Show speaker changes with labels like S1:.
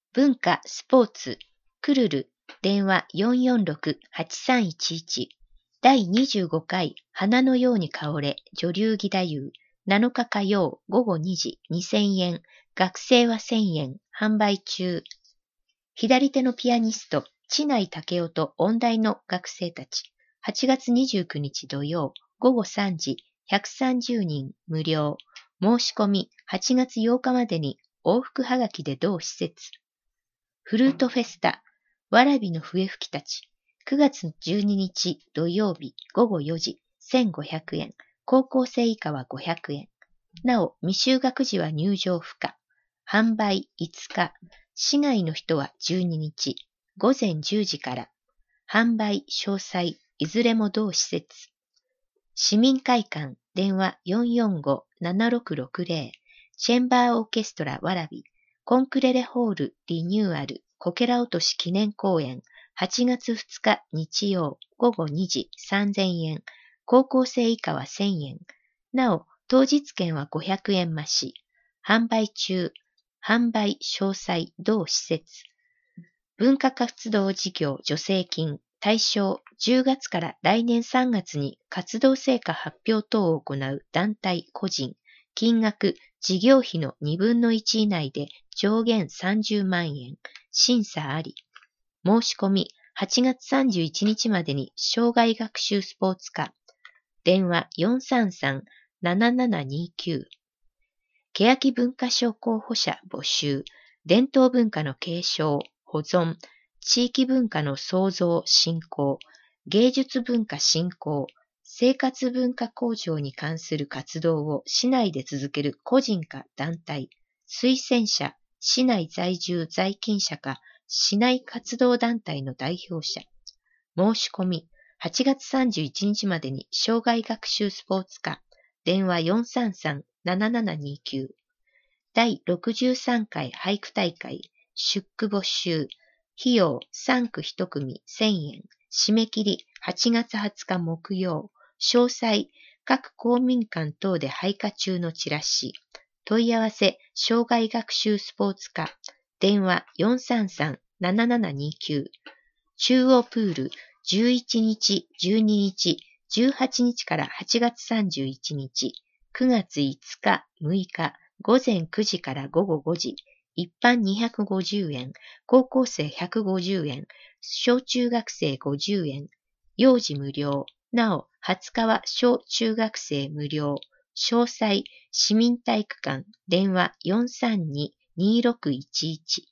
S1: 文化、スポーツ、クルル、電話446-8311。第25回、花のように香れ、女流義太夫。7日火曜午後2時2000円。学生は1000円。販売中。左手のピアニスト、知内武雄と音大の学生たち。8月29日土曜午後3時。130人無料。申し込み8月8日までに往復はがきで同施設。フルートフェスタ、わらびの笛吹きたち。9月12日土曜日午後4時。1500円。高校生以下は500円。なお、未就学児は入場不可。販売5日。市外の人は12日。午前10時から。販売詳細、いずれも同施設。市民会館、電話445-7660。チェンバーオーケストラわらび。コンクレレホールリニューアル。こけら落とし記念公演。8月2日日曜午後2時3000円。高校生以下は1000円。なお、当日券は500円増し。販売中。販売詳細同施設。文化活動事業助成金。対象10月から来年3月に活動成果発表等を行う団体個人。金額、事業費の2分の1以内で上限30万円。審査あり。申し込み8月31日までに障害学習スポーツ科。電話433-7729。欅文化賞候補者募集。伝統文化の継承、保存、地域文化の創造、振興、芸術文化振興、生活文化向上に関する活動を市内で続ける個人か団体、推薦者、市内在住在勤者か市内活動団体の代表者。申し込み8月31日までに障害学習スポーツ科。電話433-7729。第63回俳句大会。出句募集。費用3句1組1000円。締め切り8月20日木曜。詳細、各公民館等で配下中のチラシ。問い合わせ、障害学習スポーツ科。電話433-7729。中央プール、11日、12日、18日から8月31日。9月5日、6日、午前9時から午後5時。一般250円、高校生150円、小中学生50円、幼児無料。なお、20日は小中学生無料。詳細、市民体育館、電話432-2611。